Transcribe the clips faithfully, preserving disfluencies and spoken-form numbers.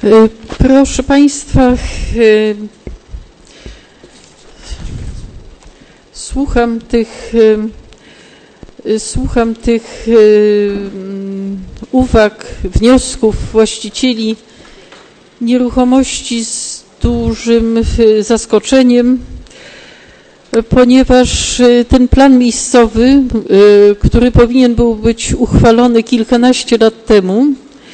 Proszę Państwa, słucham tych, słucham tych uwag, wniosków właścicieli nieruchomości z dużym zaskoczeniem, ponieważ ten plan miejscowy, który powinien był być uchwalony kilkanaście lat temu,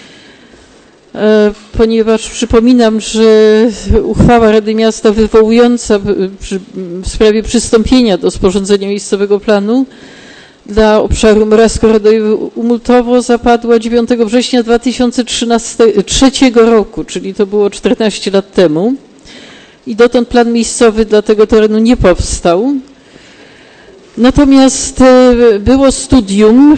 ponieważ przypominam, że uchwała Rady Miasta wywołująca w sprawie przystąpienia do sporządzenia miejscowego planu dla obszaru Morawsko-Radojewo-Umultowo zapadła dziewiątego września dwa tysiące trzeciego roku, czyli to było czternaście lat temu i dotąd plan miejscowy dla tego terenu nie powstał. Natomiast było studium,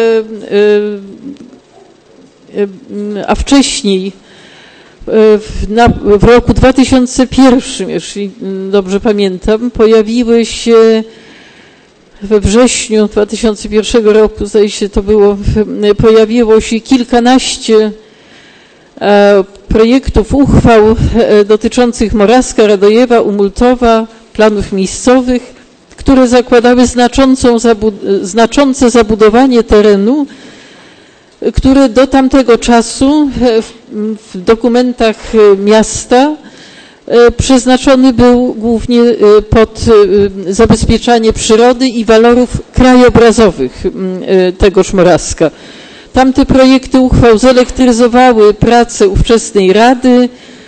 a wcześniej w, na, w roku dwa tysiące pierwszym, jeśli dobrze pamiętam, pojawiły się we wrześniu dwa tysiące pierwszego roku, zdaje się to było, pojawiło się kilkanaście e, projektów uchwał e, dotyczących Morawska, Radojewa, Umultowa, planów miejscowych, które zakładały znaczącą zabud znaczące zabudowanie terenu, które do tamtego czasu w dokumentach miasta przeznaczony był głównie pod zabezpieczanie przyrody i walorów krajobrazowych tegoż Morawska. Tamte projekty uchwał zelektryzowały pracę ówczesnej Rady.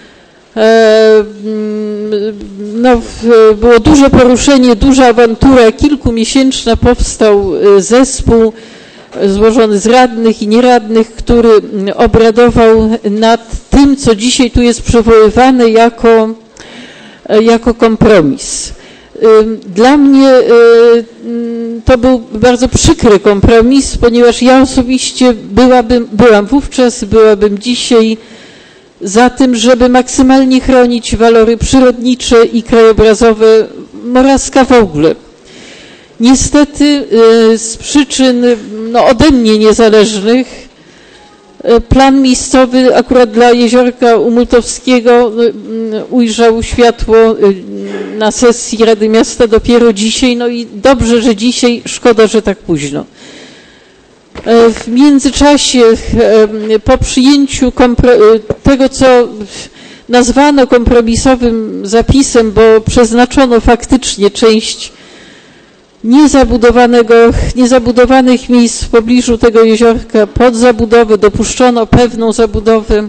No, było duże poruszenie, duża awantura, kilkumiesięczna, powstał zespół złożony z radnych i nieradnych, który obradował nad tym, co dzisiaj tu jest przywoływane jako, jako kompromis. Dla mnie to był bardzo przykry kompromis, ponieważ ja osobiście byłabym, byłam wówczas, byłabym dzisiaj za tym, żeby maksymalnie chronić walory przyrodnicze i krajobrazowe Morawska w ogóle. Niestety z przyczyn no, ode mnie niezależnych plan miejscowy akurat dla Jeziorka Umultowskiego ujrzał światło na sesji Rady Miasta dopiero dzisiaj, no i dobrze, że dzisiaj, szkoda, że tak późno. W międzyczasie po przyjęciu tego, co nazwano kompromisowym zapisem, bo przeznaczono faktycznie część niezabudowanego, niezabudowanych miejsc w pobliżu tego jeziorka pod zabudowę, dopuszczono pewną zabudowę.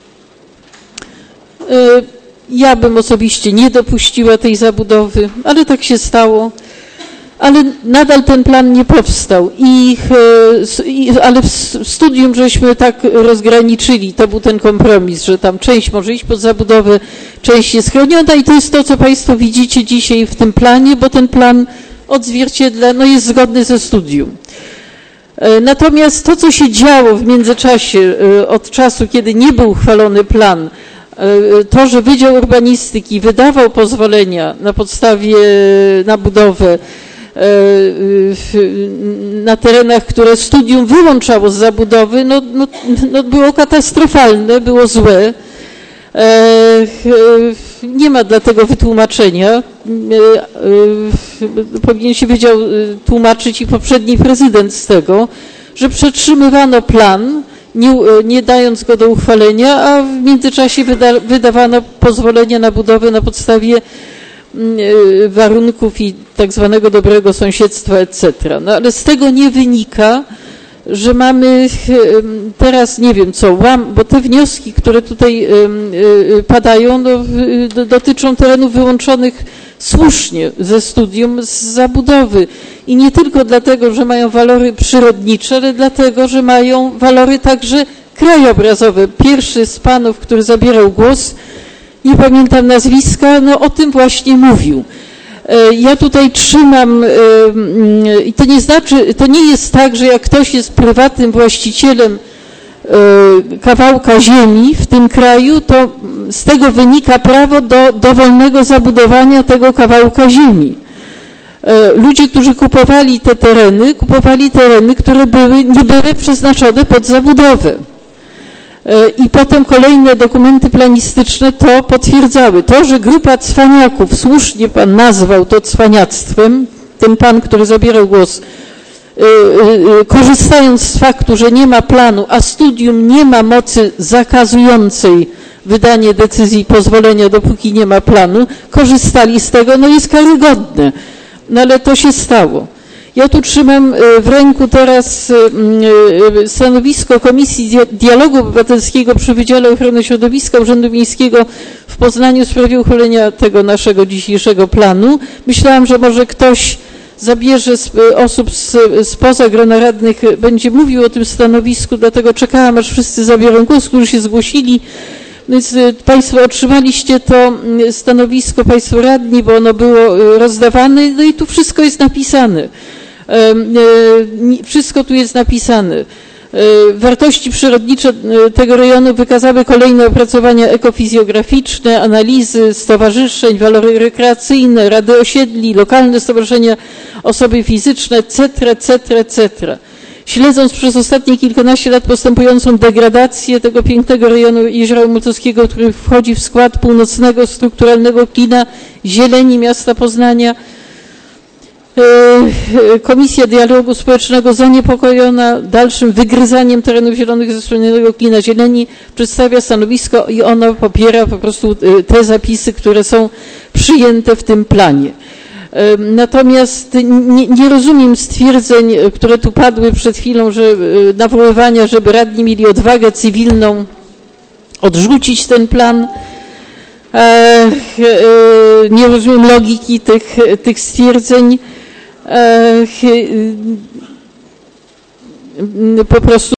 Ja bym osobiście nie dopuściła tej zabudowy, ale tak się stało. Ale nadal ten plan nie powstał, I, ale w studium żeśmy tak rozgraniczyli, to był ten kompromis, że tam część może iść pod zabudowę, część jest chroniona i to jest to, co Państwo widzicie dzisiaj w tym planie, bo ten plan odzwierciedla, no jest zgodny ze studium. Natomiast to, co się działo w międzyczasie od czasu, kiedy nie był uchwalony plan, to, że Wydział Urbanistyki wydawał pozwolenia na podstawie, na budowę na terenach, które studium wyłączało z zabudowy, no, no, no było katastrofalne, było złe. Nie ma dla tego wytłumaczenia. Powinien się Wydział tłumaczyć i poprzedni prezydent z tego, że przetrzymywano plan, nie, nie dając go do uchwalenia, a w międzyczasie wyda, wydawano pozwolenia na budowę na podstawie warunków i tak zwanego dobrego sąsiedztwa, et cetera. No ale z tego nie wynika, że mamy teraz, nie wiem co, łam, bo te wnioski, które tutaj padają, no, dotyczą terenów wyłączonych słusznie ze studium, z zabudowy. I nie tylko dlatego, że mają walory przyrodnicze, ale dlatego, że mają walory także krajobrazowe. Pierwszy z panów, który zabierał głos, nie pamiętam nazwiska, no o tym właśnie mówił. Ja tutaj trzymam i to nie znaczy, to nie jest tak, że jak ktoś jest prywatnym właścicielem kawałka ziemi w tym kraju, to z tego wynika prawo do dowolnego zabudowania tego kawałka ziemi. Ludzie, którzy kupowali te tereny, kupowali tereny, które były, nie były przeznaczone pod zabudowę. I potem kolejne dokumenty planistyczne to potwierdzały. To, że grupa cwaniaków, słusznie pan nazwał to cwaniactwem, ten pan, który zabierał głos, korzystając z faktu, że nie ma planu, a studium nie ma mocy zakazującej wydanie decyzji i pozwolenia, dopóki nie ma planu, korzystali z tego, no jest karygodne. No ale to się stało. Ja tu trzymam w ręku teraz stanowisko Komisji Dialogu Obywatelskiego przy Wydziale Ochrony Środowiska Urzędu Miejskiego w Poznaniu w sprawie uchwalenia tego naszego dzisiejszego planu. Myślałam, że może ktoś zabierze z osób z, spoza grona radnych, będzie mówił o tym stanowisku, dlatego czekałam, aż wszyscy zabiorą głos, którzy się zgłosili. Więc Państwo otrzymaliście to stanowisko, Państwo radni, bo ono było rozdawane, no i tu wszystko jest napisane. Wszystko tu jest napisane. Wartości przyrodnicze tego rejonu wykazały kolejne opracowania ekofizjograficzne, analizy stowarzyszeń, walory rekreacyjne, rady osiedli, lokalne stowarzyszenia, osoby fizyczne, et cetera, et cetera, et cetera. Śledząc przez ostatnie kilkanaście lat postępującą degradację tego pięknego rejonu Jeziora Umulcowskiego, który wchodzi w skład północnego strukturalnego klina zieleni miasta Poznania, Komisja Dialogu Społecznego zaniepokojona dalszym wygryzaniem terenów zielonych ze wspomnianego klina zieleni przedstawia stanowisko i ono popiera po prostu te zapisy, które są przyjęte w tym planie. Natomiast nie, nie rozumiem stwierdzeń, które tu padły przed chwilą, że nawoływania, żeby radni mieli odwagę cywilną odrzucić ten plan. Nie rozumiem logiki tych, tych stwierdzeń. Po prostu